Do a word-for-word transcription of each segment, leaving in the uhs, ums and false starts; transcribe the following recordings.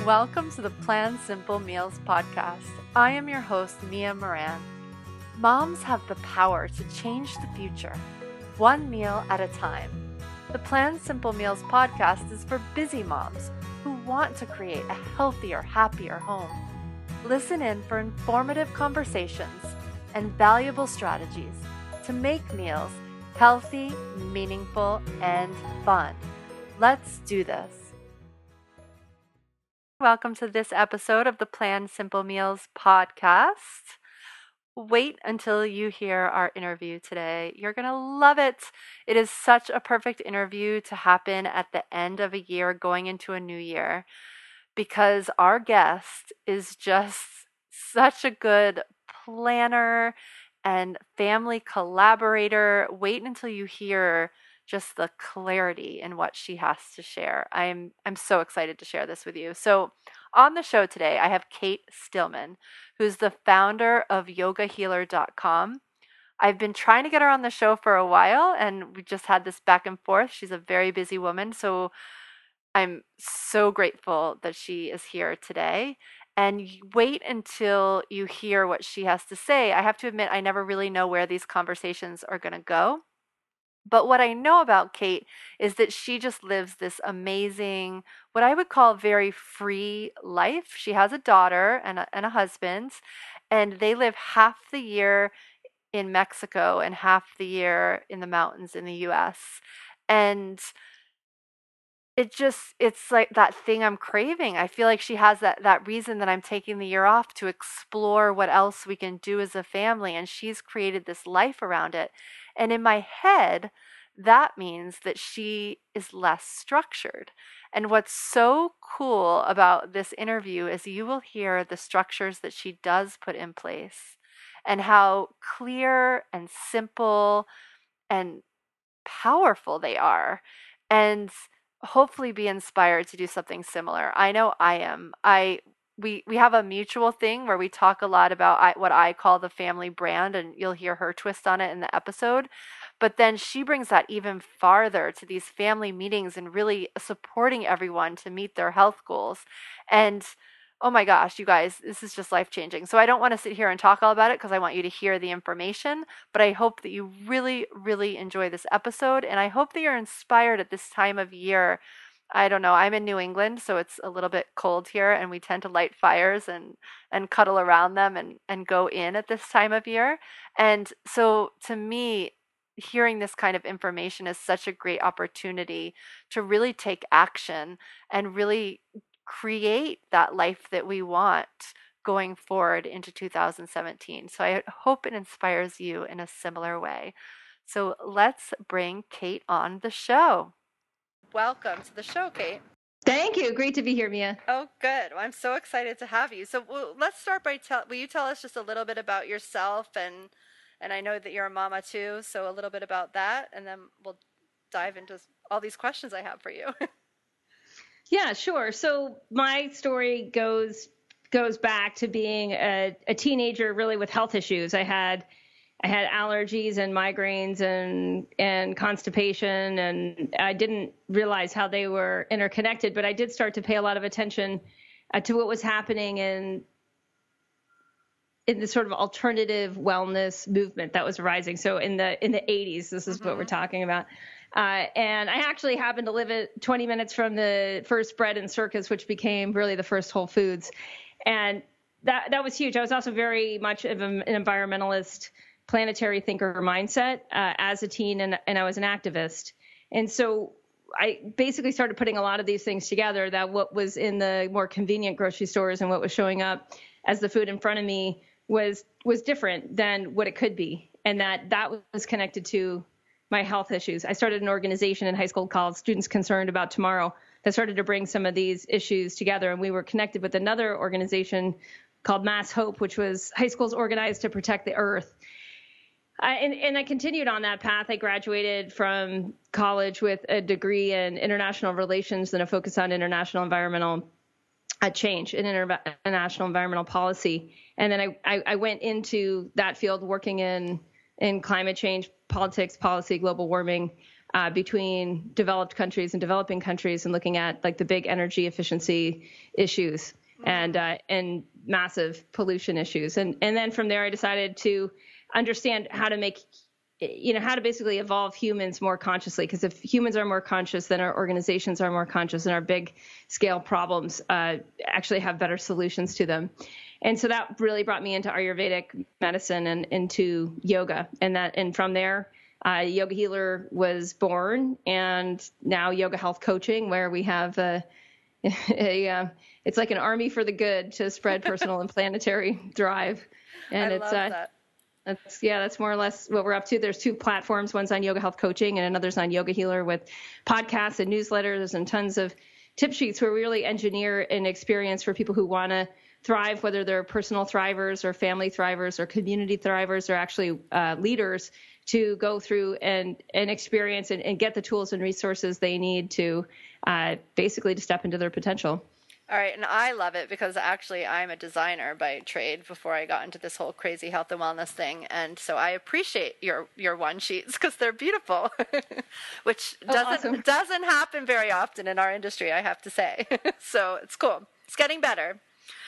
Welcome to the Plan Simple Meals podcast. I am your host, Mia Moran. Moms have the power to change the future, one meal at a time. The Plan Simple Meals podcast is for busy moms who want to create a healthier, happier home. Listen in for informative conversations and valuable strategies to make meals healthy, meaningful, and fun. Let's do this. Welcome to this episode of the Plan Simple Meals podcast. Wait until you hear our interview today. You're going to love it. It is such a perfect interview to happen at the end of a year going into a new year because our guest is just such a good planner and family collaborator. Wait until you hear just the clarity in what she has to share. I'm I'm so excited to share this with you. So on the show today, I have Kate Stillman, who's the founder of yoga healer dot com. I've been trying to get her on the show for a while, and we just had this back and forth. She's a very busy woman, so I'm so grateful that she is here today. And wait until you hear what she has to say. I have to admit, I never really know where these conversations are going to go. But what I know about Kate is that she just lives this amazing, what I would call very free life. She has a daughter and a, and a husband, and they live half the year in Mexico and half the year in the mountains in the U S. And it just, it's like that thing I'm craving. I feel like she has that, that reason that I'm taking the year off to explore what else we can do as a family. And she's created this life around it. And in my head, that means that she is less structured. And what's so cool about this interview is you will hear the structures that she does put in place and how clear and simple and powerful they are. And hopefully be inspired to do something similar. I know I am. I we we have a mutual thing where we talk a lot about I, what I call the family brand, and you'll hear her twist on it in the episode. But then she brings that even farther to these family meetings and really supporting everyone to meet their health goals. And oh my gosh, you guys, this is just life-changing. So I don't want to sit here and talk all about it because I want you to hear the information, but I hope that you really, really enjoy this episode. And I hope that you're inspired at this time of year. I don't know, I'm in New England, so it's a little bit cold here, and we tend to light fires and, and cuddle around them and, and go in at this time of year. And so to me, hearing this kind of information is such a great opportunity to really take action and really create that life that we want going forward into two thousand seventeen. So I hope it inspires you in a similar way. So let's bring Kate on the show. Welcome to the show, Kate. Thank you. Great to be here, Mia. Oh, good. Well, I'm so excited to have you. So well, let's start by tell. Will you tell us just a little bit about yourself, and and I know that you're a mama too, so a little bit about that, and then we'll dive into all these questions I have for you. Yeah, sure. So my story goes goes back to being a, a teenager, really with health issues. I had I had allergies and migraines and and constipation, and I didn't realize how they were interconnected. But I did start to pay a lot of attention uh, to what was happening in in the sort of alternative wellness movement that was rising. So in the in the eighties, this is mm-hmm. what we're talking about. Uh, and I actually happened to live at twenty minutes from the first Bread and Circus, which became really the first Whole Foods. And that that was huge. I was also very much of an environmentalist, planetary thinker mindset uh, as a teen, and, and I was an activist. And so I basically started putting a lot of these things together, that what was in the more convenient grocery stores and what was showing up as the food in front of me was was different than what it could be, and that that was connected to my health issues. I started an organization in high school called Students Concerned About Tomorrow that started to bring some of these issues together. And we were connected with another organization called Mass Hope, which was high schools organized to protect the earth. I, and, and I continued on that path. I graduated from college with a degree in international relations and a focus on international environmental uh, change and inter- international environmental policy. And then I, I, I went into that field working in in climate change, politics, policy, global warming, uh, between developed countries and developing countries, and looking at like the big energy efficiency issues mm. and uh, and massive pollution issues. And and then from there, I decided to understand how to make, you know, how to basically evolve humans more consciously. Because if humans are more conscious, then our organizations are more conscious, and our big scale problems uh, actually have better solutions to them. And so that really brought me into Ayurvedic medicine and into yoga. And that, and from there, uh, Yoga Healer was born, and now Yoga Health Coaching, where we have a, a uh, it's like an army for the good to spread personal and planetary drive. And I it's love uh, that. That's, yeah, that's more or less what we're up to. There's two platforms. One's on Yoga Health Coaching and another's on Yoga Healer, with podcasts and newsletters and tons of tip sheets where we really engineer an experience for people who want to thrive, whether they're personal thrivers or family thrivers or community thrivers or actually uh, leaders, to go through and, and experience and, and get the tools and resources they need to uh, basically to step into their potential. All right, and I love it because actually I'm a designer by trade before I got into this whole crazy health and wellness thing, and so I appreciate your your one sheets because they're beautiful, which oh, doesn't awesome. doesn't happen very often in our industry, I have to say. So it's cool. It's getting better.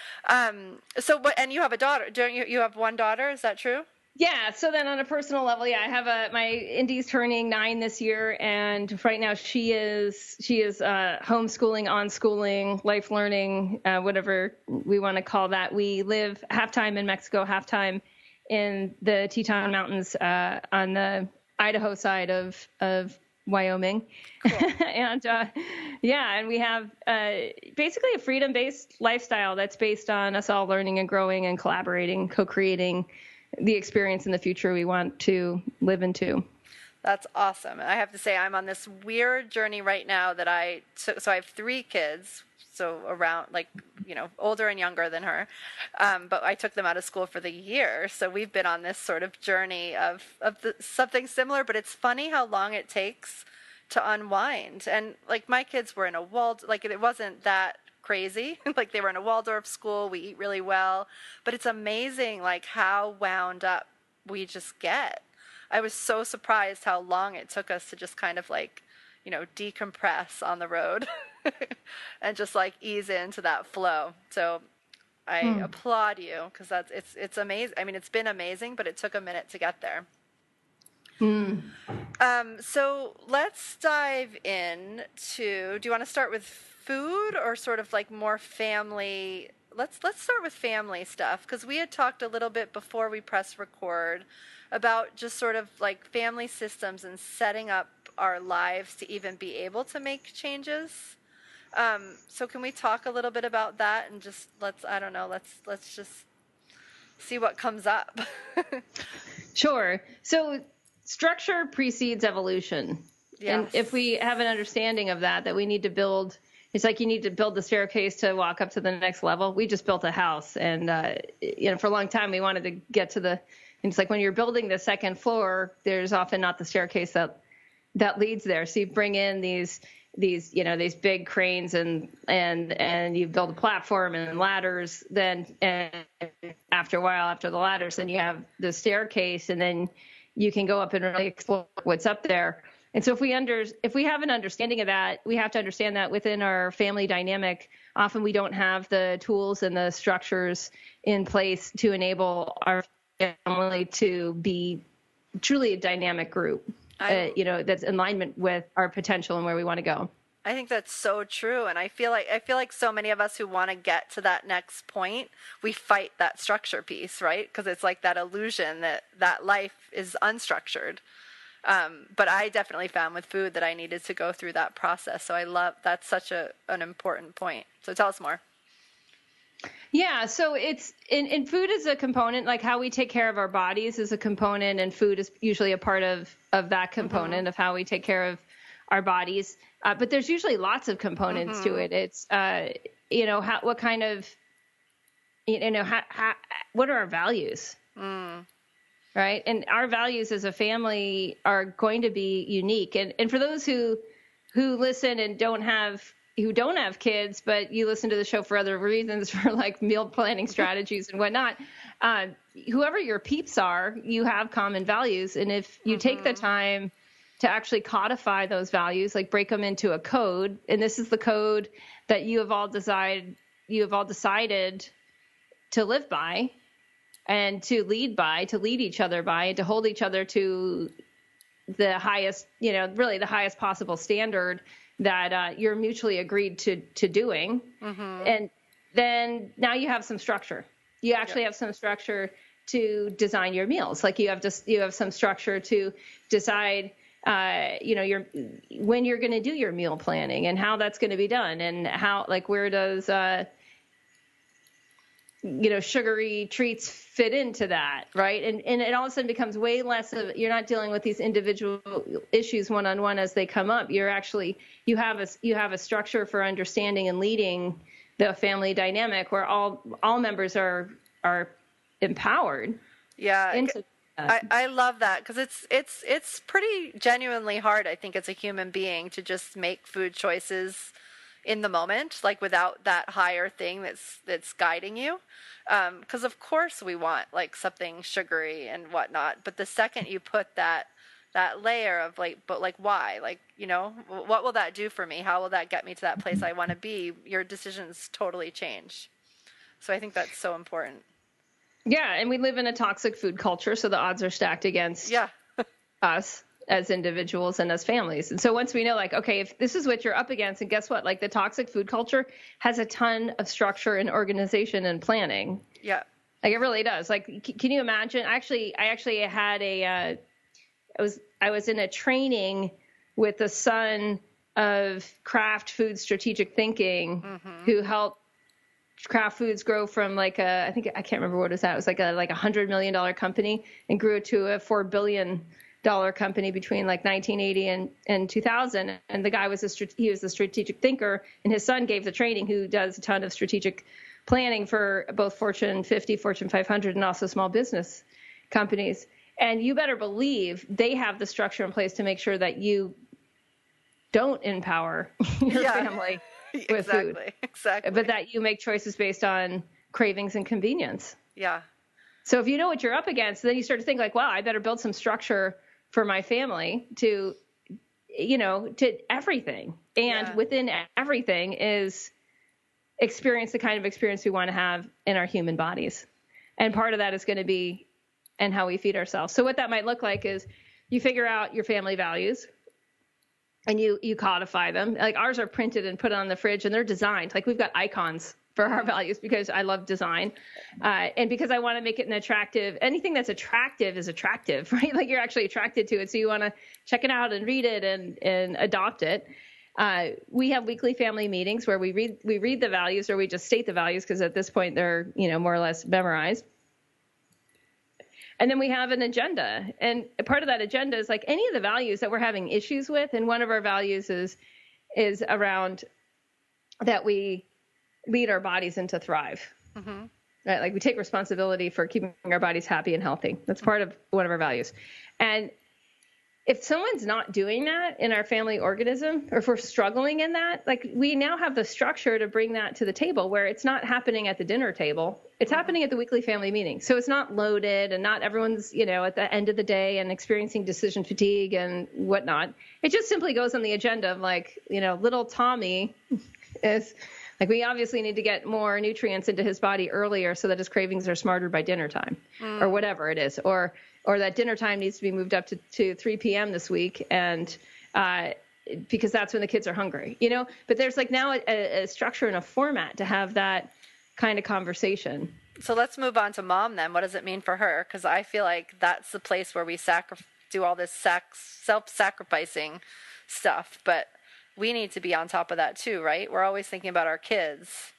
Um. So what? And you have a daughter? Don't you? You have one daughter? Is that true? Yeah. So then on a personal level, yeah, I have a, my Indy's turning nine this year. And right now she is, she is uh, homeschooling, on-schooling, life learning, uh, whatever we want to call that. We live half-time in Mexico, half-time in the Teton Mountains uh, on the Idaho side of, of Wyoming. Cool. and uh, yeah, and we have uh, basically a freedom-based lifestyle that's based on us all learning and growing and collaborating, co-creating the experience in the future we want to live into. That's awesome. I have to say, I'm on this weird journey right now that I took. So I have three kids, so around like, you know, older and younger than her. Um, but I took them out of school for the year. So we've been on this sort of journey of, of the, something similar, but it's funny how long it takes to unwind. And like my kids were in a Wald, like it wasn't that crazy. Like they were in a Waldorf school. We eat really well, but it's amazing like how wound up we just get. I was so surprised how long it took us to just kind of like, you know, decompress on the road and just like ease into that flow. So I hmm. applaud you because that's, it's, it's amazing. I mean, it's been amazing, but it took a minute to get there. Hmm. Um, so let's dive in to, do you want to start with food or sort of like more family? Let's let's start with family stuff because we had talked a little bit before we press record about just sort of like family systems and setting up our lives to even be able to make changes. Um, so can we talk a little bit about that and just let's I don't know let's let's just see what comes up. Sure. So structure precedes evolution. Yes. And if we have an understanding of that, that we need to build, it's like you need to build the staircase to walk up to the next level. We just built a house. And, uh, you know, for a long time, we wanted to get to the, and it's like when you're building the second floor, there's often not the staircase that, that leads there. So you bring in these, these, you know, these big cranes and, and, and you build a platform and ladders. Then, and after a while, after the ladders, then you have the staircase, and then you can go up and really explore what's up there. And so if we under, if we have an understanding of that, we have to understand that within our family dynamic, often we don't have the tools and the structures in place to enable our family to be truly a dynamic group, I, uh, you know, that's in alignment with our potential and where we want to go. I think that's so true. And I feel like I feel like so many of us who want to get to that next point, we fight that structure piece, right? Because it's like that illusion that that life is unstructured. Um, but I definitely found with food that I needed to go through that process. So I love, that's such a an important point. So tell us more. Yeah, so it's in, in food is a component, like how we take care of our bodies is a component, and food is usually a part of, of that component mm-hmm. of how we take care of our bodies. Uh, but there's usually lots of components mm-hmm. to it. It's, uh, you know, how, what kind of, you know, how, how, what are our values? Mm. Right. And our values as a family are going to be unique. And, and for those who, who listen and don't have, who don't have kids, but you listen to the show for other reasons, for like meal planning strategies and whatnot, uh, whoever your peeps are, you have common values. And if you mm-hmm. take the time to actually codify those values, like break them into a code. And this is the code that you have all decided, you have all decided to live by and to lead by, to lead each other by, and to hold each other to the highest, you know, really the highest possible standard that uh, you're mutually agreed to, to doing. Mm-hmm. And then now you have some structure. You actually yep. have some structure to design your meals. Like you have just, you have some structure to decide, uh, you know, your, when you're going to do your meal planning and how that's going to be done, and how, like, where does, uh, you know, sugary treats fit into that, right? And and it all of a sudden becomes way less of, you're not dealing with these individual issues one-on-one as they come up. You're actually, you have a, you have a structure for understanding and leading the family dynamic where all, all members are, are empowered. Yeah. Into I, I love that, because it's it's it's pretty genuinely hard, I think, as a human being to just make food choices in the moment, like without that higher thing that's that's guiding you. Because um, of course we want like something sugary and whatnot, but the second you put that that layer of like, but like why, like, you know, what will that do for me? How will that get me to that place I want to be? Your decisions totally change. So I think that's so important. Yeah, and we live in a toxic food culture, so the odds are stacked against yeah. us as individuals and as families. And so once we know, like, okay, if this is what you're up against, and guess what? Like, the toxic food culture has a ton of structure and organization and planning. Yeah. Like, it really does. Like, c- can you imagine? Actually, I actually had a, uh, I was, I was in a training with the son of Kraft Food Strategic Thinking, mm-hmm. who helped Kraft Foods grow from like a, I think, I can't remember what it was at. It was like a, like a hundred million dollar company, and grew it to a four billion dollar company between like nineteen eighty and, and two thousand. And the guy was a, he was a strategic thinker, and his son gave the training, who does a ton of strategic planning for both Fortune fifty, Fortune five hundred, and also small business companies. And you better believe they have the structure in place to make sure that you don't empower your yeah. family with exactly, food. Exactly. But that you make choices based on cravings and convenience. Yeah. So if you know what you're up against, then you start to think like, wow, I better build some structure for my family to, you know, to everything. And yeah. within everything is experience the kind of experience we want to have in our human bodies. And part of that is going to be and how we feed ourselves. So what that might look like is you figure out your family values, and you, you codify them. Like, ours are printed and put on the fridge, and they're designed. Like, we've got icons for our values because I love design. Uh, and because I want to make it an attractive, anything that's attractive is attractive, right? Like, you're actually attracted to it. So you want to check it out and read it and, and adopt it. Uh, we have weekly family meetings where we read, we read the values, or we just state the values, because at this point they're, you know, more or less memorized. And then we have an agenda. And part of that agenda is like any of the values that we're having issues with. And one of our values is, is around that we lead our bodies into thrive, mm-hmm. right? Like, we take responsibility for keeping our bodies happy and healthy. That's part of one of our values. And if someone's not doing that in our family organism, or if we're struggling in that, like, we now have the structure to bring that to the table, where it's not happening at the dinner table. It's mm-hmm. happening at the weekly family meeting. So it's not loaded, and not everyone's, you know, at the end of the day and experiencing decision fatigue and whatnot. It just simply goes on the agenda of, like, you know, little Tommy is like, we obviously need to get more nutrients into his body earlier so that his cravings are smarter by dinner time, mm. or whatever it is. Or, or that dinner time needs to be moved up to, to three p.m. this week, and uh, because that's when the kids are hungry, you know. But there's like now a, a structure and a format to have that kind of conversation. So let's move on to mom then. What does it mean for her? Because I feel like that's the place where we sacri- do all this sac- self-sacrificing stuff, but we need to be on top of that too, right? We're always thinking about our kids.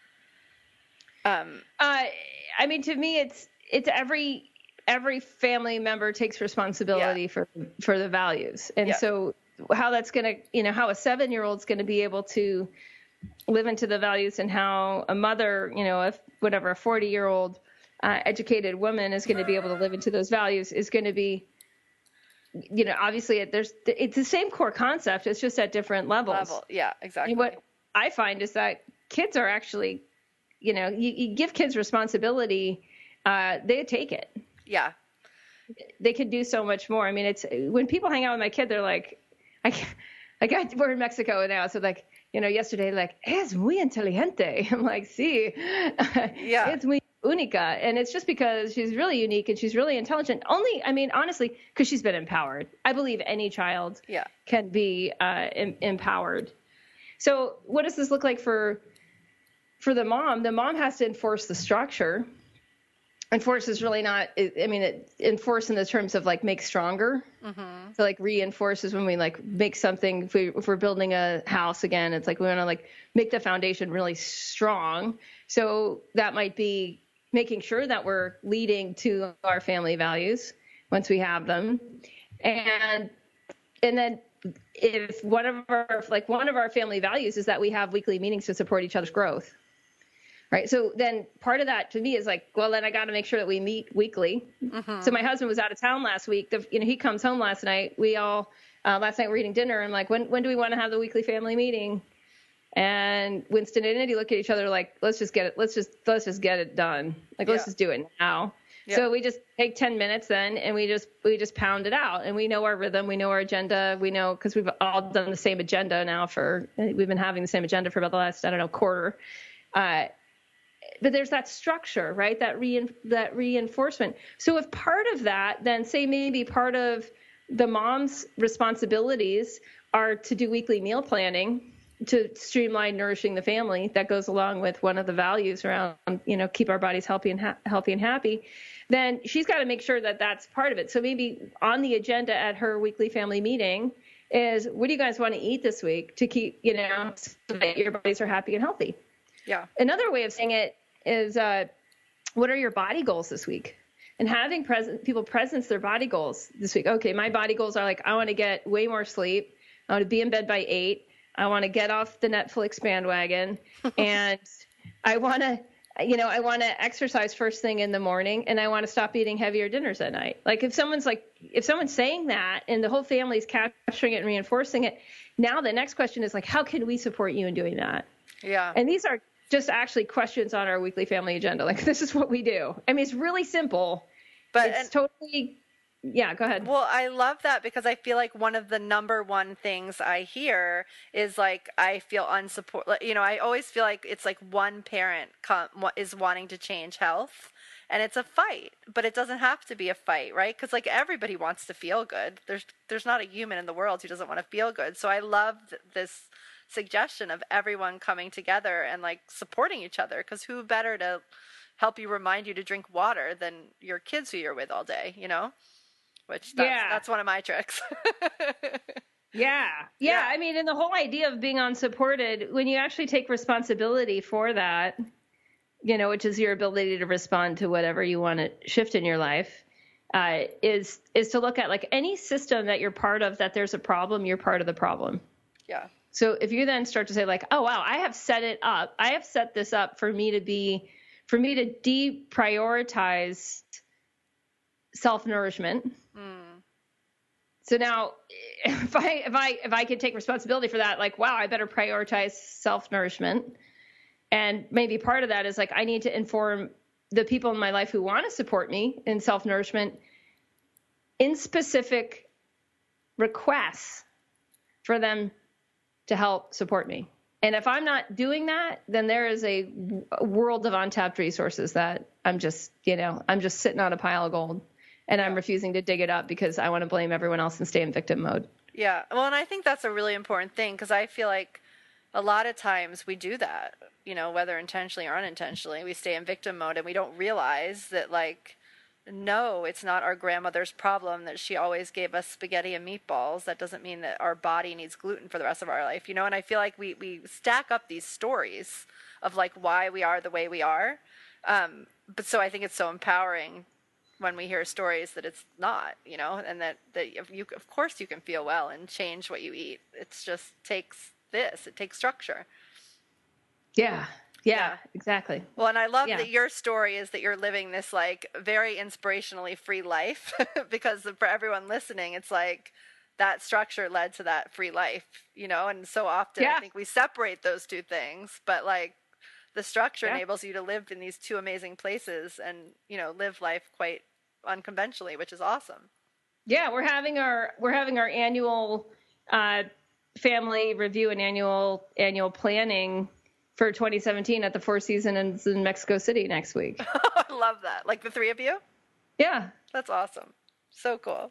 Um, uh, I mean, to me, it's it's every. Every family member takes responsibility yeah. for, for the values. And yeah. so how that's going to, you know, how a seven-year-old's going to be able to live into the values, and how a mother, you know, if whatever, a forty-year-old uh, educated woman is going to be able to live into those values is going to be, you know, obviously it, there's, it's the same core concept. It's just at different levels. Level. Yeah, exactly. And what I find is that kids are actually, you know, you, you give kids responsibility, uh, they take it. Yeah. they could do so much more. I mean, it's when people hang out with my kid, they're like, I can't, like I, we're in Mexico now. So like, you know, yesterday, like, es muy inteligente. I'm like, sí, Yeah. it's muy única. And it's just because she's really unique and she's really intelligent. Only, I mean, honestly, because she's been empowered. I believe any child Yeah. can be uh, em- empowered. So what does this look like for, for the mom? The mom has to enforce the structure. Enforce is really not, I mean, it enforce in the terms of like make stronger. Mm-hmm. So like reinforce is when we like make something, if, we, if we're building a house again, it's like we want to like make the foundation really strong. So that might be making sure that we're leading to our family values once we have them. And, and then if one of our, like one of our family values is that we have weekly meetings to support each other's growth. Right. So then part of that to me is like, well, then I got to make sure that we meet weekly. Mm-hmm. So my husband was out of town last week. The, you know, he comes home last night. We all, uh, last night we're eating dinner. I'm like, when, when do we want to have the weekly family meeting? And Winston and Andy look at each other like, let's just get it. Let's just, let's just get it done. Like, yeah. Let's just do it now. Yeah. So we just take ten minutes then, and we just, we just pound it out, and we know our rhythm. We know our agenda. We know, cause we've all done the same agenda now for, we've been having the same agenda for about the last, I don't know, quarter. Uh, But there's that structure, right? That rein, that reinforcement. So if part of that, then say maybe part of the mom's responsibilities are to do weekly meal planning to streamline nourishing the family. That goes along with one of the values around, you know, keep our bodies healthy and ha- healthy and happy. Then she's got to make sure that that's part of it. So maybe on the agenda at her weekly family meeting is, what do you guys want to eat this week to keep, you know, so that your bodies are happy and healthy? Yeah. Another way of saying it is, uh, what are your body goals this week? And having present people presence their body goals this week. Okay, my body goals are like, I want to get way more sleep. I want to be in bed by eight. I want to get off the Netflix bandwagon. And I want to, you know, I want to exercise first thing in the morning, and I want to stop eating heavier dinners at night. Like if someone's like, if someone's saying that and the whole family's capturing it and reinforcing it, now the next question is like, how can we support you in doing that? Yeah. And these are just actually questions on our weekly family agenda. Like, this is what we do. I mean, it's really simple, but it's and, totally, yeah, go ahead. Well, I love that because I feel like one of the number one things I hear is like, I feel unsupported. You know, I always feel like it's like one parent com- is wanting to change health, and it's a fight, but it doesn't have to be a fight, right? Because like everybody wants to feel good. There's, there's not a human in the world who doesn't want to feel good. So I love th- this suggestion of everyone coming together and like supporting each other, because who better to help you remind you to drink water than your kids who you're with all day, you know, which that's, yeah. that's one of my tricks. yeah. yeah yeah I mean, and the whole idea of being unsupported, when you actually take responsibility for that, you know, which is your ability to respond to whatever you want to shift in your life, uh, is is to look at like any system that you're part of, that there's a problem, you're part of the problem. Yeah. So if you then start to say like, oh, wow, I have set it up. I have set this up for me to be, for me to deprioritize self-nourishment. Mm. So now if I, if I, if I can take responsibility for that, like, wow, I better prioritize self-nourishment. And maybe part of that is like, I need to inform the people in my life who want to support me in self-nourishment in specific requests for them to help support me. And if I'm not doing that, then there is a, a world of untapped resources that I'm just, you know, I'm just sitting on a pile of gold, and I'm refusing to dig it up because I want to blame everyone else and stay in victim mode. Yeah. Well, and I think that's a really important thing, because I feel like a lot of times we do that, you know, whether intentionally or unintentionally, we stay in victim mode and we don't realize that, like, no, it's not our grandmother's problem that she always gave us spaghetti and meatballs. That doesn't mean that our body needs gluten for the rest of our life, you know? And I feel like we, we stack up these stories of like why we are the way we are. Um, but so I think it's so empowering when we hear stories that it's not, you know, and that, that you, of course you can feel well and change what you eat. It's just takes this, it takes structure. Yeah. Yeah, exactly. Well, and I love yeah. that your story is that you're living this like very inspirationally free life, because for everyone listening, it's like that structure led to that free life, you know, and so often yeah. I think we separate those two things, but like the structure yeah. enables you to live in these two amazing places and, you know, live life quite unconventionally, which is awesome. Yeah, we're having our we're having our annual uh, family review and annual annual planning for twenty seventeen at the Four Seasons in Mexico City next week. I love that. Like the three of you? Yeah. That's awesome. So cool.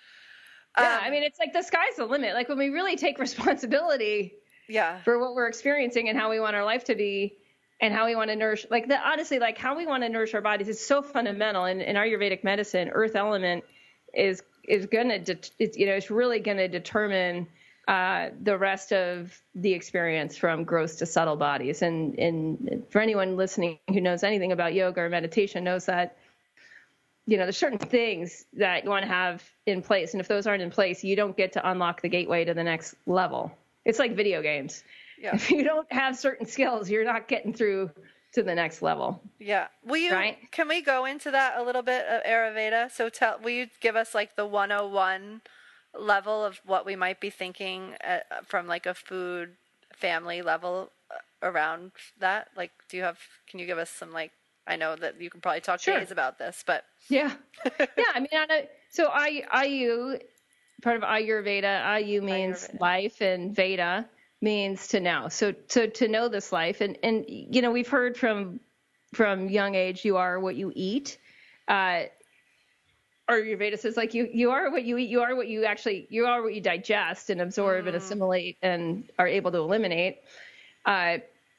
Yeah, Um, I mean, it's like the sky's the limit. Like when we really take responsibility yeah. for what we're experiencing and how we want our life to be and how we want to nourish, like the, honestly, like how we want to nourish our bodies is so fundamental. And in Ayurvedic medicine, earth element is is going to, de- it's, you know, it's really going to determine uh, the rest of the experience from gross to subtle bodies. And, and for anyone listening who knows anything about yoga or meditation knows that, you know, there's certain things that you want to have in place. And if those aren't in place, you don't get to unlock the gateway to the next level. It's like video games. Yeah. If you don't have certain skills, you're not getting through to the next level. Yeah. Will you, right? Can we go into that a little bit of Ayurveda? So tell, will you give us like the one oh one level of what we might be thinking at, from like a food family level around that? Like, do you have, can you give us some like, I know that you can probably talk Sure. days about this, but. Yeah. Yeah. I mean, I know, so I, Ayu, part of Ayurveda, Ayu means Ayurveda. life and Veda means to know. So, so to know this life and, and, you know, we've heard from, from young age, you are what you eat. Uh, Ayurveda says like you, you are what you eat. You are what you actually, you are what you digest and absorb mm. and assimilate and are able to eliminate. Uh,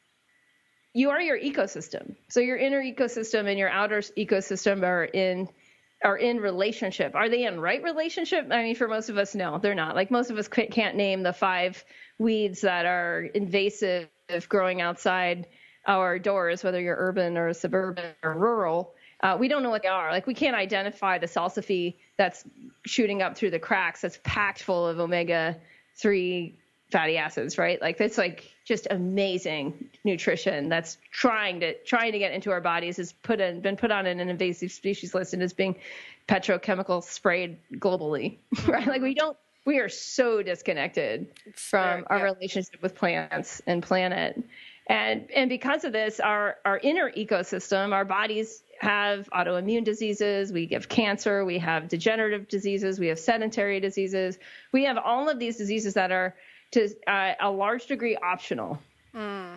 you are your ecosystem. So your inner ecosystem and your outer ecosystem are in, are in relationship. Are they in right relationship? I mean, for most of us, no, they're not. Like most of us can't name the five weeds that are invasive growing outside our doors, whether you're urban or suburban or rural. Uh, we don't know what they are. Like we can't identify the salsify that's shooting up through the cracks that's packed full of omega three fatty acids, right? Like that's like just amazing nutrition that's trying to trying to get into our bodies is put in, been put on an invasive species list and is being petrochemical sprayed globally, right? Like we don't, we are so disconnected it's from very, our yeah. relationship with plants and planet. And and because of this, our, our inner ecosystem, our bodies have autoimmune diseases, we have cancer, we have degenerative diseases, we have sedentary diseases. We have all of these diseases that are to uh, a large degree optional. Mm.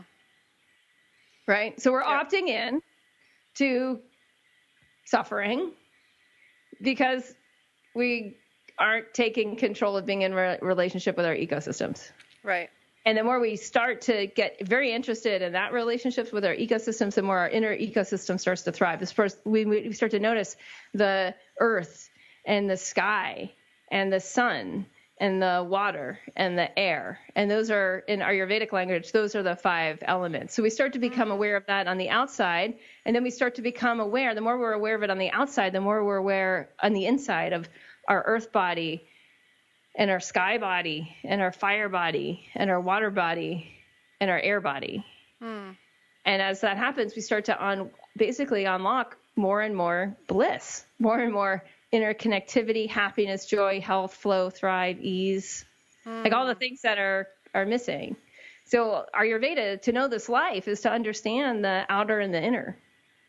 Right? So we're yeah. opting in to suffering because we aren't taking control of being in a relationship with our ecosystems. Right. And the more we start to get very interested in that relationships with our ecosystems, the more our inner ecosystem starts to thrive. This first, we, we start to notice the earth and the sky and the sun and the water and the air. And those are, in Ayurvedic language, those are the five elements. So we start to become aware of that on the outside. And then we start to become aware. The more we're aware of it on the outside, the more we're aware on the inside of our earth body and our sky body and our fire body and our water body and our air body. Mm. And as that happens, we start to un- basically unlock more and more bliss, more and more interconnectivity, happiness, joy, health, flow, thrive, ease, mm. like all the things that are, are missing. So Ayurveda, to know this life is to understand the outer and the inner.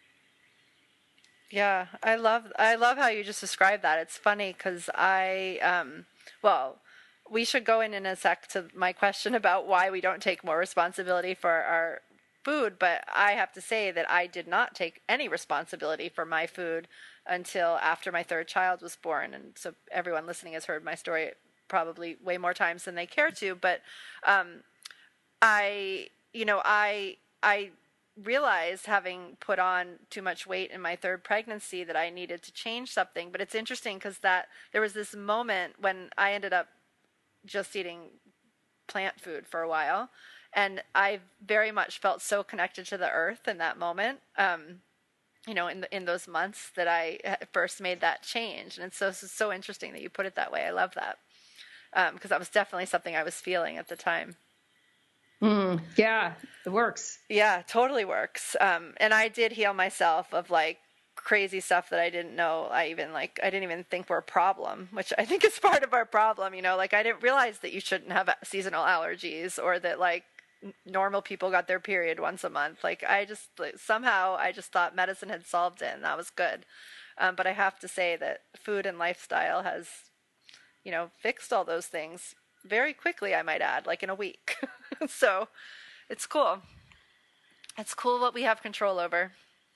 Yeah, I love I love how you just described that. It's funny because I, um, well, we should go in in a sec to my question about why we don't take more responsibility for our food, but I have to say that I did not take any responsibility for my food until after my third child was born. And so everyone listening has heard my story probably way more times than they care to, but um, I, you know, I, I realized, having put on too much weight in my third pregnancy, that I needed to change something. But it's interesting because that there was this moment when I ended up just eating plant food for a while, and I very much felt so connected to the earth in that moment. Um, you know, in the, in those months that I first made that change, and it's so it's so interesting that you put it that way. I love that because um, that was definitely something I was feeling at the time. Mm, yeah, it works. Yeah, totally works. Um, and I did heal myself of like crazy stuff that I didn't know. I even like, I didn't even think were a problem, which I think is part of our problem. You know, like I didn't realize that you shouldn't have seasonal allergies, or that like normal people got their period once a month. Like I just like, somehow I just thought medicine had solved it, and that was good. Um, but I have to say that food and lifestyle has, you know, fixed all those things very quickly, I might add, like in a week. So it's cool. It's cool what we have control over.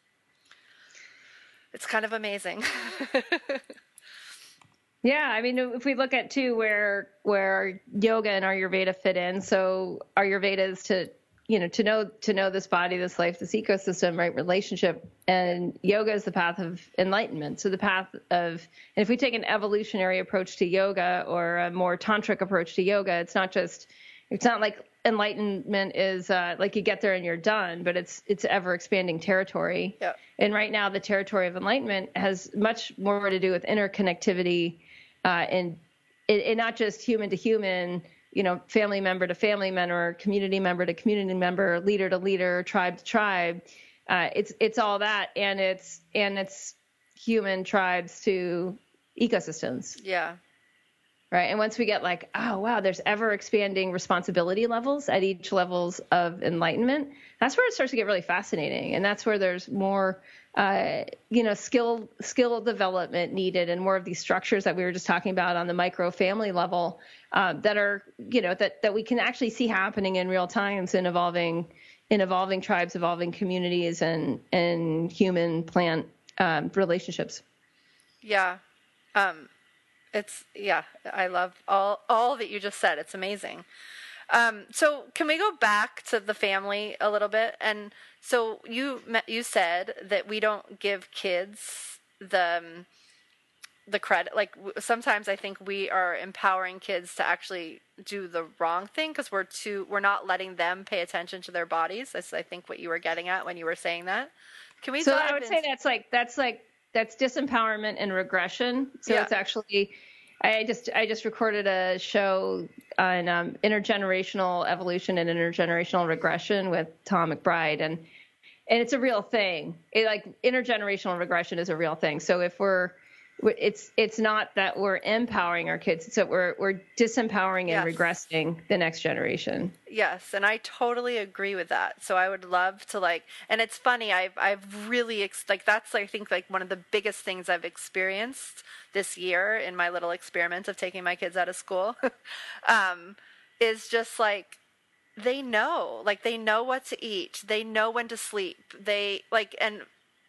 It's kind of amazing. Yeah, I mean, if we look at too where where yoga and Ayurveda fit in, so Ayurveda is to you know to know to know this body, this life, this ecosystem, right? Relationship, and yoga is the path of enlightenment. So the path of, and if we take an evolutionary approach to yoga or a more tantric approach to yoga, it's not just it's not like enlightenment is uh, like you get there and you're done, but it's it's ever expanding territory. Yeah. And right now, the territory of enlightenment has much more to do with interconnectivity. Uh, and, and not just human to human, you know, family member to family member, community member to community member, leader to leader, tribe to tribe. Uh, it's it's all that, and it's and it's human tribes to ecosystems. Yeah. Right. And once we get like, oh, wow, there's ever expanding responsibility levels at each levels of enlightenment, that's where it starts to get really fascinating. And that's where there's more, uh, you know, skill skill development needed and more of these structures that we were just talking about on the micro family level uh, that are, you know, that, that we can actually see happening in real times in evolving in evolving tribes, evolving communities and, and human plant um, relationships. Yeah. Um, It's, yeah, I love all, all that you just said. It's amazing. Um, so can we go back to the family a little bit? And so you, you said that we don't give kids the, um, the credit. Like sometimes I think we are empowering kids to actually do the wrong thing because we're too, we're not letting them pay attention to their bodies. That's, I think, what you were getting at when you were saying that. Can we So dive I would into- say that's like, that's like, that's disempowerment and regression. So Yeah. it's actually, I just I just recorded a show on um, intergenerational evolution and intergenerational regression with Tom McBride, and and it's a real thing. It, like intergenerational regression is a real thing. So if we're it's it's not that we're empowering our kids; it's that we're we're disempowering and Yes. regressing the next generation. Yes, and I totally agree with that. So I would love to like, and it's funny. I've I've really ex- like that's I think like one of the biggest things I've experienced this year in my little experiment of taking my kids out of school, um, is just like they know, like they know what to eat, they know when to sleep, they like and.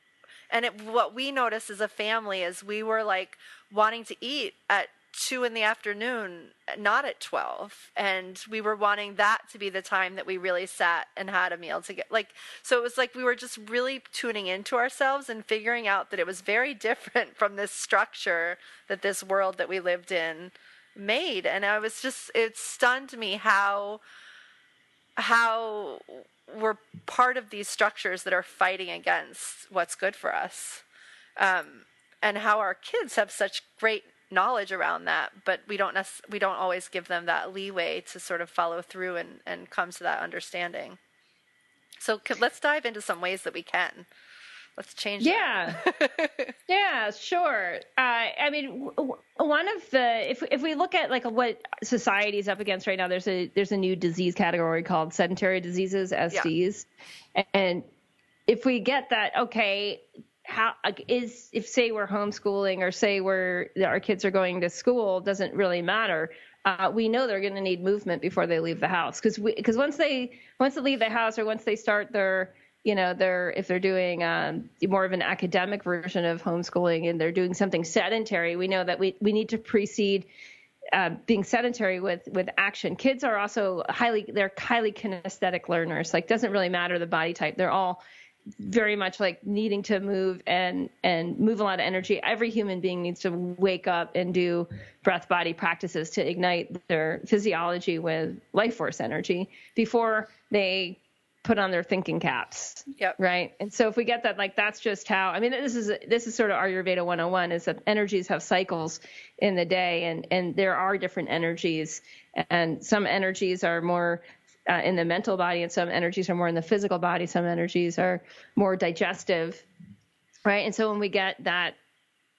And it, what we noticed as a family is we were like wanting to eat at two in the afternoon, not at twelve. And we were wanting that to be the time that we really sat and had a meal together. Like, so it was like we were just really tuning into ourselves and figuring out that it was very different from this structure that this world that we lived in made. And I was just, it stunned me how, how we're part of these structures that are fighting against what's good for us, um, and how our kids have such great knowledge around that, but we don't nec- we don't always give them that leeway to sort of follow through and, and come to that understanding. So c- let's dive into some ways that we can. Let's change Yeah. that. Yeah, sure. Uh, I mean, w- one of the if if we look at like what society is up against right now, there's a there's a new disease category called sedentary diseases, S Ds, yeah. And if we get that, okay, how is if say we're homeschooling or say we're our kids are going to school, doesn't really matter. Uh, we know they're going to need movement before they leave the house because because once they once they leave the house or once they start their you know, they're if they're doing um, more of an academic version of homeschooling and they're doing something sedentary, we know that we, we need to precede uh, being sedentary with with action. Kids are also highly they're highly kinesthetic learners. Like doesn't really matter the body type. They're all very much like needing to move and and move a lot of energy. Every human being needs to wake up and do breath body practices to ignite their physiology with life force energy before they put on their thinking caps. Yep. Right. And so if we get that, like, that's just how, I mean, this is, this is sort of Ayurveda one oh one is that energies have cycles in the day and, and there are different energies and some energies are more uh, in the mental body and some energies are more in the physical body. Some energies are more digestive. Right. And so when we get that,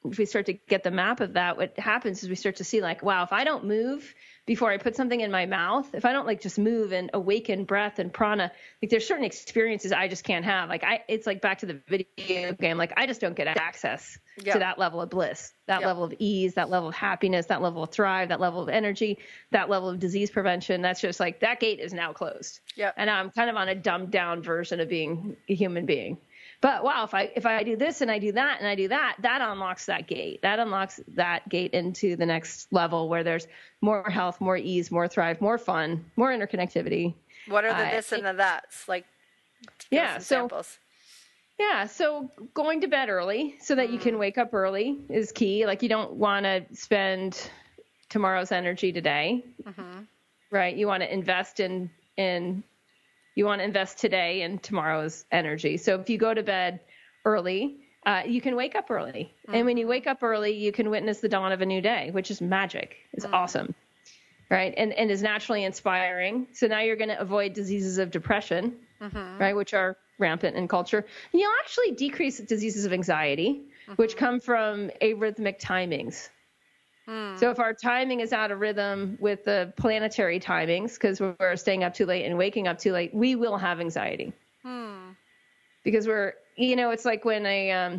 if we start to get the map of that, what happens is we start to see like, wow, if I don't move before I put something in my mouth, if I don't like just move and awaken breath and prana, like there's certain experiences I just can't have. Like I, it's like back to the video game. Like I just don't get access Yeah. to that level of bliss, that Yeah. level of ease, that level of happiness, that level of thrive, that level of energy, that level of disease prevention. That's just like, that gate is now closed. Yeah. And I'm kind of on a dumbed down version of being a human being. But wow, if I if I do this and I do that and I do that, that unlocks that gate. That unlocks that gate into the next level where there's more health, more ease, more thrive, more fun, more interconnectivity. What are the Uh, this and the that's? Like, give yeah, us some so examples. yeah, so going to bed early so that you can wake up early is key. Like you don't want to spend tomorrow's energy today, Mm-hmm. right? You want to invest in in you want to invest today in tomorrow's energy. So if you go to bed early, uh, you can wake up early. Mm-hmm. And when you wake up early, you can witness the dawn of a new day, which is magic. It's mm-hmm. awesome, right? And and is naturally inspiring. So now you're going to avoid diseases of depression, mm-hmm. right, which are rampant in culture. And you'll actually decrease diseases of anxiety, mm-hmm. which come from arrhythmic timings. Mm. So if our timing is out of rhythm with the planetary timings, because we're staying up too late and waking up too late, we will have anxiety. Mm. Because we're, you know, it's like when a um,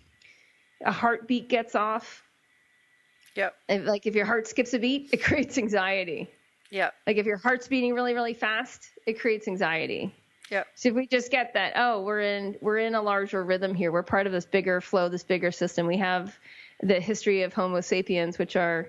a heartbeat gets off. Yep. If, like if your heart skips a beat, it creates anxiety. Yep. Like if your heart's beating really, really fast, it creates anxiety. Yep. So if we just get that, oh, we're in we're in a larger rhythm here. We're part of this bigger flow, this bigger system. We have the history of Homo sapiens, which are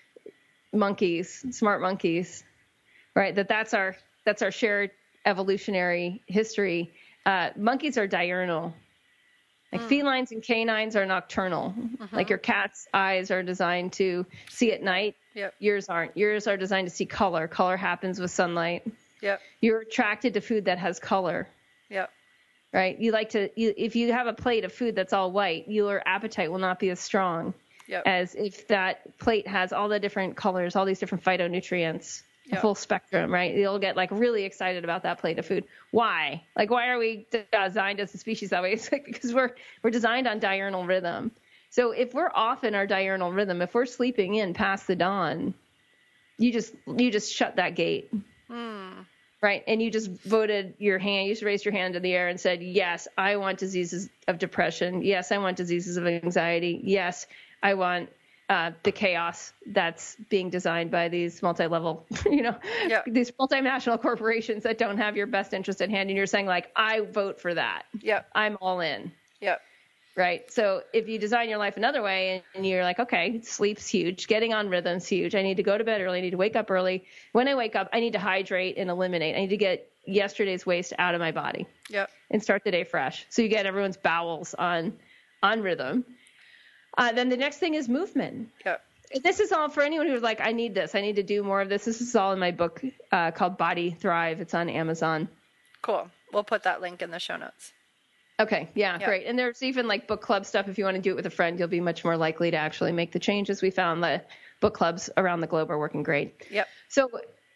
monkeys, smart monkeys, right? That that's our that's our shared evolutionary history. Uh, monkeys are diurnal. Like mm. felines and canines are nocturnal. Mm-hmm. Like your cat's eyes are designed to see at night. Yep. Yours aren't. Yours are designed to see color. Color happens with sunlight. Yep. You're attracted to food that has color. Yep. Right? You like to, you, if you have a plate of food that's all white, your appetite will not be as strong yep. as if that plate has all the different colors, all these different phytonutrients, yep. a full spectrum, right? You'll get like really excited about that plate of food. Why? Like, why are we designed as a species that way? It's like because we're, we're designed on diurnal rhythm. So if we're off in our diurnal rhythm, if we're sleeping in past the dawn, you just, you just shut that gate. Mm. Right. And you just voted your hand, you just raised your hand in the air and said, yes, I want diseases of depression. Yes, I want diseases of anxiety. Yes, I want uh, the chaos that's being designed by these multi-level, you know, yeah. these multinational corporations that don't have your best interest at hand. And you're saying like, I vote for that. Yep. I'm all in. Yep. Right. So if you design your life another way and you're like, okay, sleep's huge, getting on rhythm's huge. I need to go to bed early. I need to wake up early. When I wake up, I need to hydrate and eliminate. I need to get yesterday's waste out of my body. Yep. And start the day fresh. So you get everyone's bowels on, on rhythm. Uh, then the next thing is movement. Yep. This is all for anyone who's like, I need this. I need to do more of this. This is all in my book uh, called Body Thrive. It's on Amazon. Cool. We'll put that link in the show notes. Okay. Yeah, yeah. Great. And there's even like book club stuff. If you want to do it with a friend, you'll be much more likely to actually make the changes. We found the book clubs around the globe are working great. Yep. So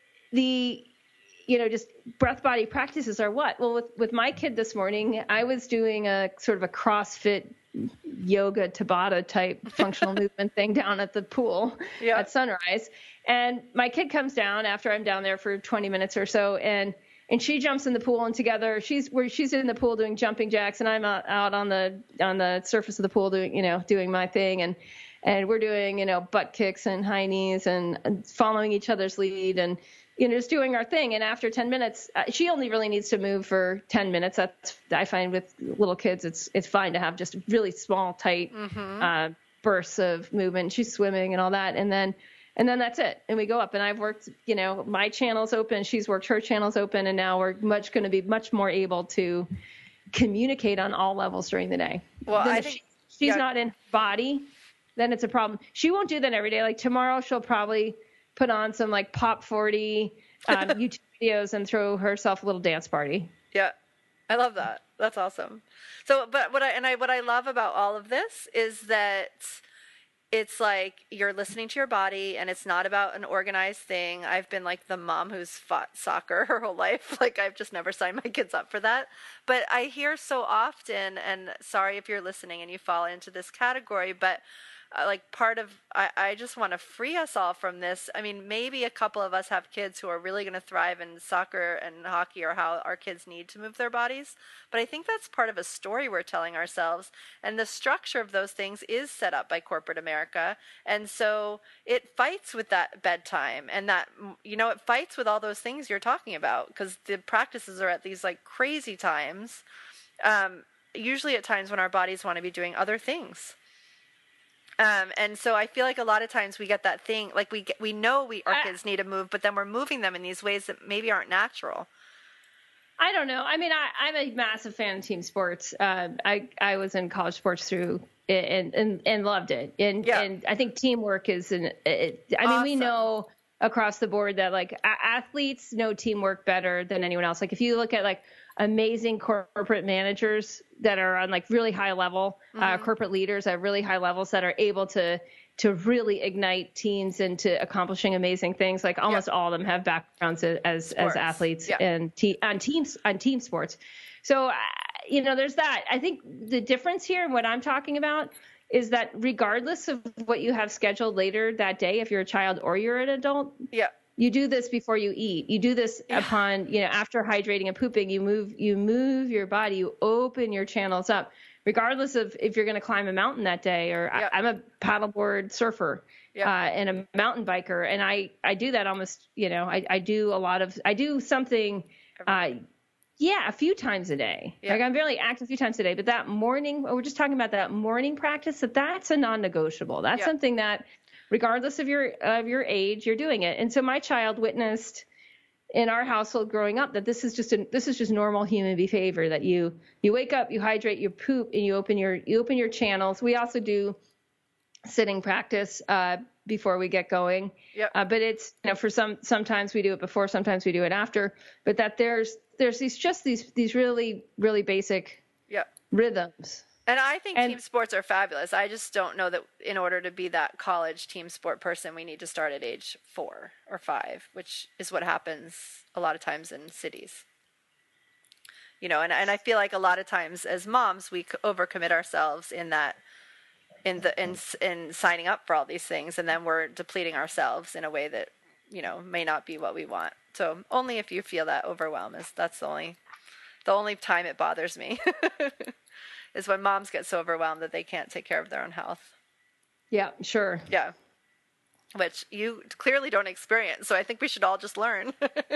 the, you know, just breath body practices are what? Well, with, with my kid this morning, I was doing a sort of a CrossFit yoga Tabata type functional movement thing down at the pool yep. at sunrise. And my kid comes down after I'm down there for twenty minutes or so. And And she jumps in the pool, and together she's where she's in the pool doing jumping jacks, and I'm out, out on the on the surface of the pool doing you know doing my thing, and and we're doing you know butt kicks and high knees and, and following each other's lead, and you know just doing our thing. And after ten minutes, uh, she only really needs to move for ten minutes. That's I find with little kids, it's it's fine to have just really small, tight mm-hmm. uh, bursts of movement. She's swimming and all that, and then. And then that's it. And we go up. And I've worked, you know, my channel's open. She's worked her channels open. And now we're much going to be much more able to communicate on all levels during the day. Well, then I if think she, she's yeah. not in body, then it's a problem. She won't do that every day. Like tomorrow, she'll probably put on some like Pop forty um, YouTube videos and throw herself a little dance party. Yeah. I love that. That's awesome. So, but what I, and I, what I love about all of this is that it's like you're listening to your body and it's not about an organized thing. I've been like the mom who's fought soccer her whole life. Like I've just never signed my kids up for that. But I hear so often, and sorry if you're listening and you fall into this category, but uh, like part of I, I just want to free us all from this. I mean, maybe a couple of us have kids who are really going to thrive in soccer and hockey or how our kids need to move their bodies, but I think that's part of a story we're telling ourselves, and the structure of those things is set up by corporate America, and so it fights with that bedtime and that, you know, it fights with all those things you're talking about because the practices are at these like crazy times, um, usually at times when our bodies want to be doing other things. Um, and so I feel like a lot of times we get that thing, like we get, we know we our I, kids need to move, but then we're moving them in these ways that maybe aren't natural. I don't know. I mean, I, I'm a massive fan of team sports. Uh, I I was in college sports through it and and, and loved it. And Yeah. and I think teamwork is an. It, I Awesome. mean, we know across the board that like a- athletes know teamwork better than anyone else. Like if you look at like amazing corporate managers that are on like really high level, mm-hmm. uh, corporate leaders at really high levels that are able to to really ignite teams into accomplishing amazing things. Like almost yep. all of them have backgrounds as as, as athletes yep. and te- on teams on team sports. So uh, you know, there's that. I think the difference here, and what I'm talking about, is that regardless of what you have scheduled later that day, if you're a child or you're an adult, yeah. you do this before you eat. You do this yeah. upon, you know, after hydrating and pooping. You move, you move your body. You open your channels up, regardless of if you're going to climb a mountain that day. Or yeah. I, I'm a paddleboard surfer yeah. uh, and a mountain biker, and I I do that almost. You know, I I do a lot of I do something. Uh, Yeah, a few times a day. Yeah. Like I'm very active a few times a day, but that morning, we're just talking about that morning practice, that that's a non-negotiable. That's yeah. something that regardless of your of your age, you're doing it. And so my child witnessed in our household growing up that this is just a, this is just normal human behavior, that you you wake up, you hydrate, you poop, and you open your you open your channels. We also do sitting practice uh, before we get going. Yep. Uh, but it's, you know, for some, sometimes we do it before, sometimes we do it after, but that there's, there's these, just these, these really, really basic yep. rhythms. And I think and, team sports are fabulous. I just don't know that in order to be that college team sport person, we need to start at age four or five, which is what happens a lot of times in cities. You know, and, and I feel like a lot of times as moms, we overcommit ourselves in that, in the in in signing up for all these things, and then we're depleting ourselves in a way that, you know, may not be what we want. So only if you feel that overwhelm is that's the only the only time it bothers me is when moms get so overwhelmed that they can't take care of their own health. Yeah, sure. Yeah. Which you clearly don't experience, so I think we should all just learn.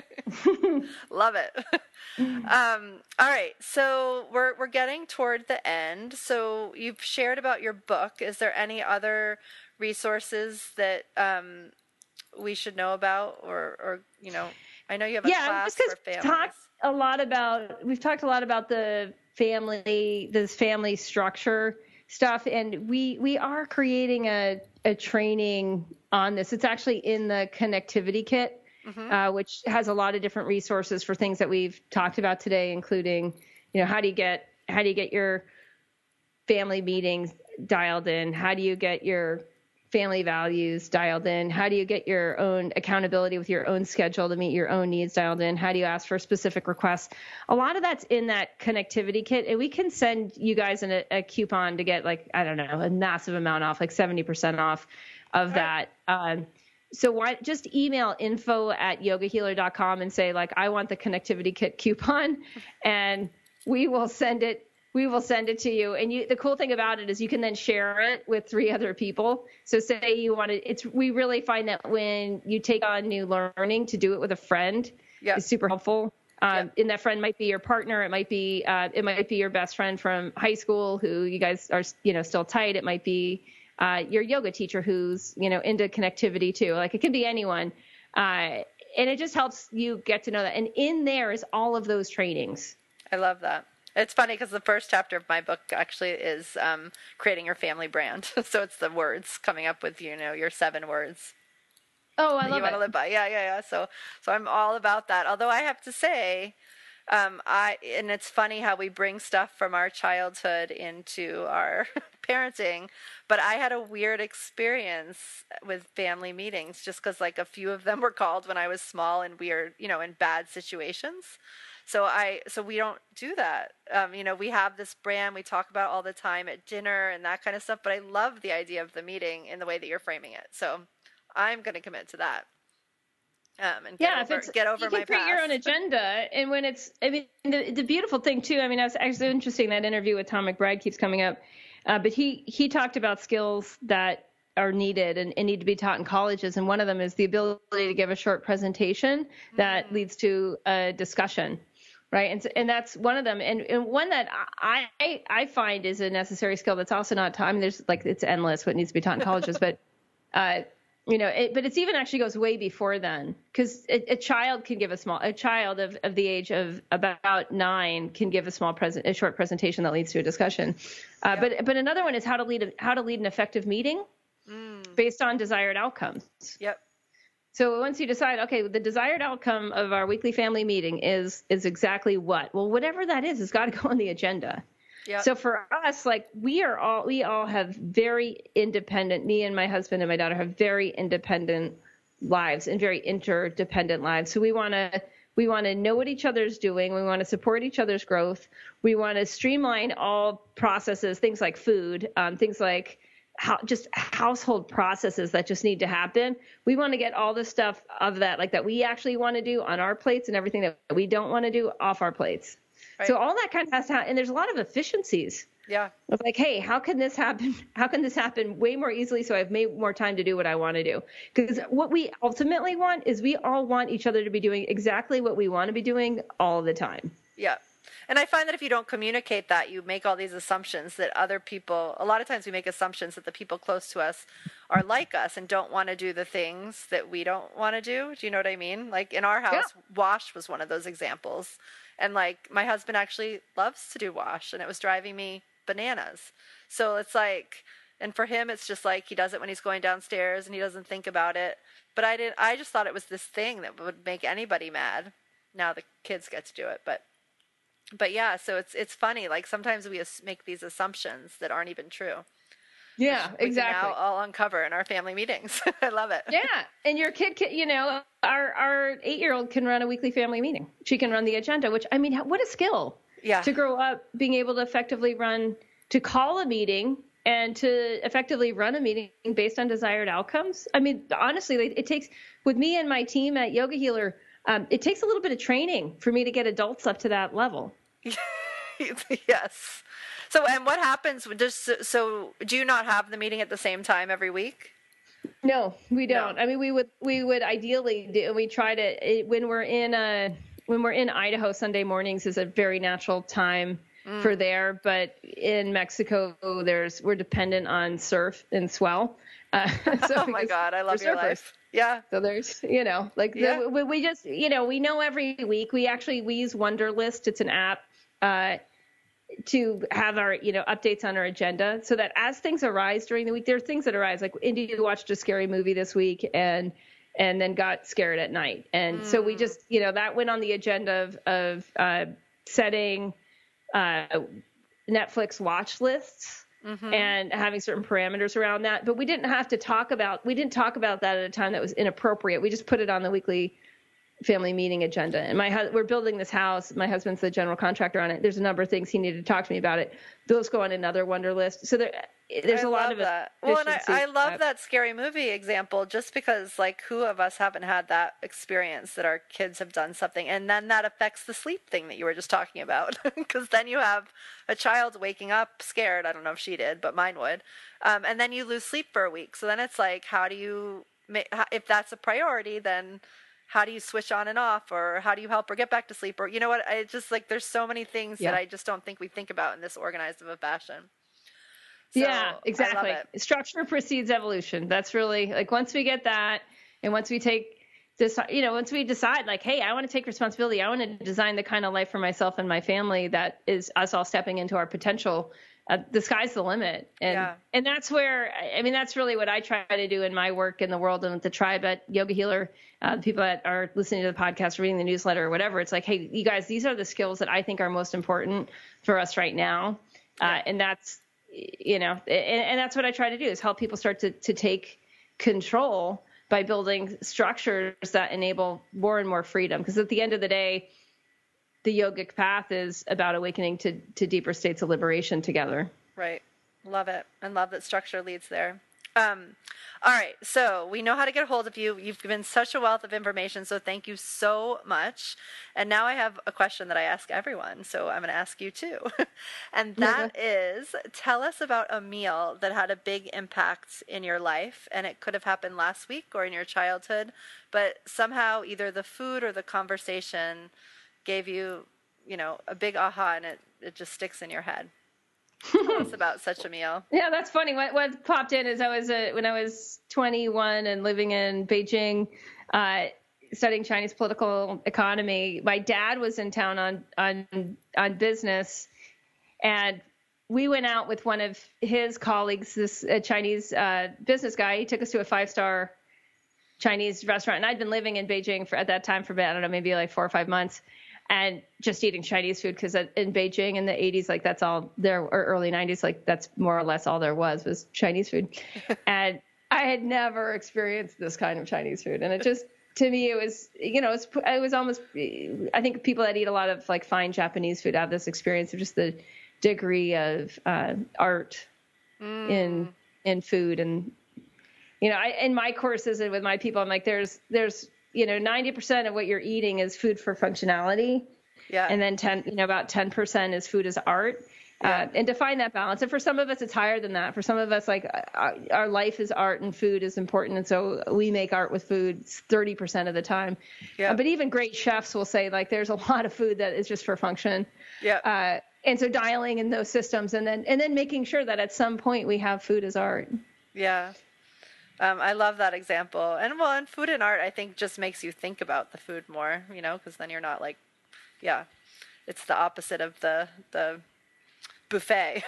Love it. Um, all right, so we're we're getting toward the end. So you've shared about your book. Is there any other resources that um, we should know about, or or you know, I know you have a yeah, class for families. Talked a lot about. We've talked a lot about the family, this family structure stuff, and we we are creating a a training on this. It's actually in the connectivity kit, mm-hmm. uh, which has a lot of different resources for things that we've talked about today, including, you know, how do you get how do you get your family meetings dialed in? How do you get your family values dialed in? How do you get your own accountability with your own schedule to meet your own needs dialed in? How do you ask for specific requests? A lot of that's in that connectivity kit, and we can send you guys an, a, a coupon to get, like, I don't know, a massive amount off, like seventy percent off of All that. Right. Um, so why just email info at yoga healer dot com and say, like, I want the connectivity kit coupon, and we will send it We will send it to you. And you, the cool thing about it is you can then share it with three other people. So say you want to, it's, we really find that when you take on new learning, to do it with a friend yep. is super helpful. Um, yep. And that friend might be your partner. It might be, uh, it might be your best friend from high school who you guys are, you know, still tight. It might be uh, your yoga teacher who's, you know, into connectivity too. Like it can be anyone. Uh, and it just helps you get to know that. And in there is all of those trainings. I love that. It's funny because the first chapter of my book actually is um, creating your family brand. So it's the words coming up with, you know, your seven words. Oh, I love you want it. to live by. Yeah, yeah, yeah. So, so I'm all about that. Although I have to say, Um, I and it's funny how we bring stuff from our childhood into our parenting, but I had a weird experience with family meetings just because like a few of them were called when I was small and we are, you know, in bad situations. So I so we don't do that. Um, you know, we have this brand we talk about all the time at dinner and that kind of stuff, but I love the idea of the meeting in the way that you're framing it. So I'm going to commit to that. Um, and get Yeah, if over it's get over you can my create your own past. agenda, and when it's, I mean, the, the beautiful thing too. I mean, I was actually interesting that interview with Tom McBride keeps coming up, uh, but he he talked about skills that are needed and, and need to be taught in colleges, and one of them is the ability to give a short presentation that Mm, leads to a discussion, right? And so, and that's one of them, and, and one that I I find is a necessary skill that's also not taught. I mean, there's like it's endless what needs to be taught in colleges, but uh, you know, it, but it's even actually goes way before then, because a, a child can give a small, a child of, of the age of about nine can give a small present, a short presentation that leads to a discussion. Uh, yep. But but another one is how to lead a, how to lead an effective meeting Mm, based on desired outcomes. yep. So once you decide, okay, the desired outcome of our weekly family meeting is is exactly what? Well, whatever that is, has got to go on the agenda. Yep. So for us, like we are all, we all have very independent, me and my husband and my daughter have very independent lives and very interdependent lives. So we want to, we want to know what each other's doing. We want to support each other's growth. We want to streamline all processes, things like food, um, things like how, just household processes that just need to happen. We want to get all the stuff of that, like that we actually want to do on our plates and everything that we don't want to do off our plates. Right. So all that kind of has to happen, and there's a lot of efficiencies. Yeah. Of like, hey, how can this happen? How can this happen way more easily so I've made more time to do what I want to do? Because what we ultimately want is we all want each other to be doing exactly what we want to be doing all the time. Yeah. And I find that if you don't communicate that, you make all these assumptions that other people, a lot of times we make assumptions that the people close to us are like us and don't want to do the things that we don't want to do. Do you know what I mean? Like in our house, yeah. Wash was one of those examples. And like my husband actually loves to do wash, and it was driving me bananas. So it's like, and for him, it's just like he does it when he's going downstairs and he doesn't think about it. But I didn't, I just thought it was this thing that would make anybody mad. Now the kids get to do it, but But yeah, so it's it's funny. Like sometimes we make these assumptions that aren't even true. Yeah, we exactly. Can now all uncover in our family meetings. I love it. Yeah, and your kid can, you know, our our eight-year-old can run a weekly family meeting. She can run the agenda, which I mean, what a skill. Yeah. To grow up being able to effectively run, to call a meeting and to effectively run a meeting based on desired outcomes. I mean, honestly, it takes, with me and my team at Yoga Healer, um, it takes a little bit of training for me to get adults up to that level. Yes. So, and what happens? Just so, do you not have the meeting at the same time every week? No, we don't. No. I mean, we would we would ideally do. We try to when we're in a when we're in Idaho. Sunday mornings is a very natural time mm. for there, but in Mexico, there's we're dependent on surf and swell. Uh, so oh my God, I love your surfers. Life. Yeah. So there's, you know, like yeah. the, we, we just, you know, we know every week. We actually we use Wunderlist. It's an app. Uh, to have our, you know, updates on our agenda so that as things arise during the week, there are things that arise. Like India watched a scary movie this week and and then got scared at night. And mm. so we just, you know, that went on the agenda of, of uh, setting uh, Netflix watch lists mm-hmm. and having certain parameters around that. But we didn't have to talk about, we didn't talk about that at a time that was inappropriate. We just put it on the weekly family meeting agenda. And my we're building this house. My husband's the general contractor on it. There's a number of things he needed to talk to me about it. Those go on another Wunderlist. So there, there's I a lot of that. Well, and I, I love that scary movie example just because, like, who of us haven't had that experience that our kids have done something, and then that affects the sleep thing that you were just talking about. Because then you have a child waking up scared. I don't know if she did, but mine would. Um, and then you lose sleep for a week. So then it's like, how do you, if that's a priority, then how do you switch on and off, or how do you help her get back to sleep? Or, you know what, I just like, there's so many things yeah. that I just don't think we think about in this organized of a fashion. So, yeah, exactly. Structure precedes evolution. That's really like, once we get that, and once we take, this, you know, once we decide like, hey, I want to take responsibility, I want to design the kind of life for myself and my family that is us all stepping into our potential. Uh, the sky's the limit. And, Yeah. and that's where, I mean, that's really what I try to do in my work in the world and with the tribe at Yoga Healer, uh, the people that are listening to the podcast, reading the newsletter or whatever. It's like, hey, you guys, these are the skills that I think are most important for us right now. Uh, Yeah. and that's, you know, and, and that's what I try to do is help people start to, to take control by building structures that enable more and more freedom. Because at the end of the day, the yogic path is about awakening to, to deeper states of liberation together. Right. Love it. And love that structure leads there. Um, all right. So we know how to get a hold of you. You've given such a wealth of information. So thank you so much. And now I have a question that I ask everyone. So I'm going to ask you too. And that is, tell us about a meal that had a big impact in your life. And it could have happened last week or in your childhood, but somehow either the food or the conversation gave you, you know, a big aha and it, it just sticks in your head. Tell us about such a meal. Yeah, that's funny. What, what popped in is I was uh, when I was twenty-one and living in Beijing, uh, studying Chinese political economy. My dad was in town on on on business, and we went out with one of his colleagues, this uh, Chinese uh, business guy. He took us to a five-star Chinese restaurant, and I'd been living in Beijing for at that time for about, I don't know, maybe like four or five months. And just eating Chinese food because in Beijing in the eighties, like that's all there, or early nineties, like that's more or less all there was was Chinese food. And I had never experienced this kind of Chinese food. And it just, to me, it was, you know, it was, it was almost, I think people that eat a lot of like fine Japanese food have this experience of just the degree of uh, art mm. in, in food. And, you know, I, in my courses and with my people, I'm like, there's, there's, you know, ninety percent of what you're eating is food for functionality. Yeah. And then ten, you know, about ten percent is food as art. Yeah. Uh, and to find that balance. And for some of us, it's higher than that. For some of us, like our, our life is art and food is important. And so we make art with food thirty percent of the time. Yeah. Uh, but even great chefs will say like, there's a lot of food that is just for function. Yeah. Uh, and so dialing in those systems and then, and then making sure that at some point we have food as art. Yeah. Um, I love that example. And well, and food and art, I think just makes you think about the food more, you know, because then you're not like, yeah, it's the opposite of the, the buffet.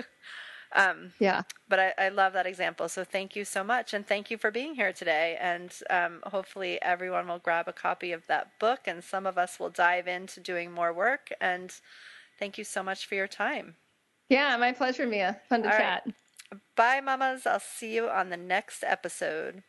um, yeah. But I, I love that example. So thank you so much. And thank you for being here today. And um, hopefully everyone will grab a copy of that book and some of us will dive into doing more work. And thank you so much for your time. Yeah, my pleasure, Mia. Fun to All chat. Right. Bye, mamas. I'll see you on the next episode.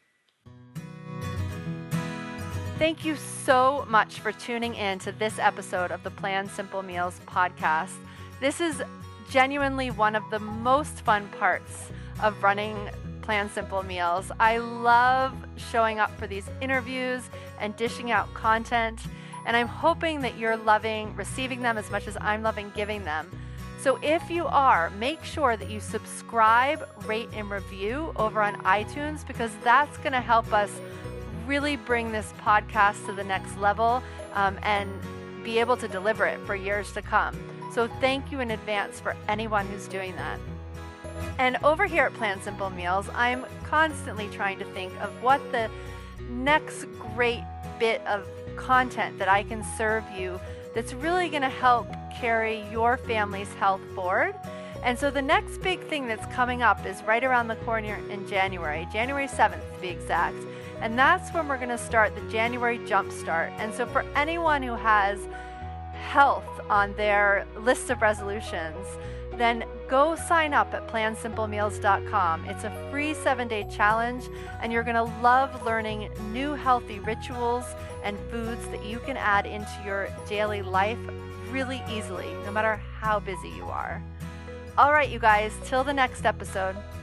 Thank you so much for tuning in to this episode of the Plan Simple Meals podcast. This is genuinely one of the most fun parts of running Plan Simple Meals. I love showing up for these interviews and dishing out content, and I'm hoping that you're loving receiving them as much as I'm loving giving them. So if you are, make sure that you subscribe, rate, and review over on iTunes because that's going to help us really bring this podcast to the next level um, and be able to deliver it for years to come. So thank you in advance for anyone who's doing that. And over here at Plan Simple Meals, I'm constantly trying to think of what the next great bit of content that I can serve you that's really going to help carry your family's health forward. And so the next big thing that's coming up is right around the corner in January, January seventh to be exact. And that's when we're going to start the January Jumpstart. And so for anyone who has health on their list of resolutions, then go sign up at plan simple meals dot com. It's a free seven-day challenge, and you're going to love learning new healthy rituals and foods that you can add into your daily life really easily, no matter how busy you are. All right, you guys, till the next episode.